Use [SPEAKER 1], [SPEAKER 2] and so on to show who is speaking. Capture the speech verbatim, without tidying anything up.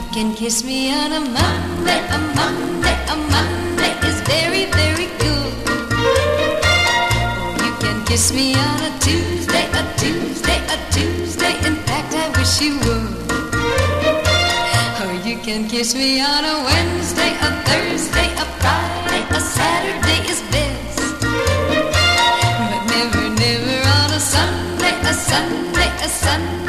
[SPEAKER 1] can kiss me on a Monday, a Monday, a Monday is very, very good. Or you can kiss me on a Tuesday, a Tuesday, a Tuesday. In fact, I wish you would. Or you can kiss me on a Wednesday, a Thursday, a Friday, a Saturday is best. But never, never on a Sunday, a Sunday, a Sunday.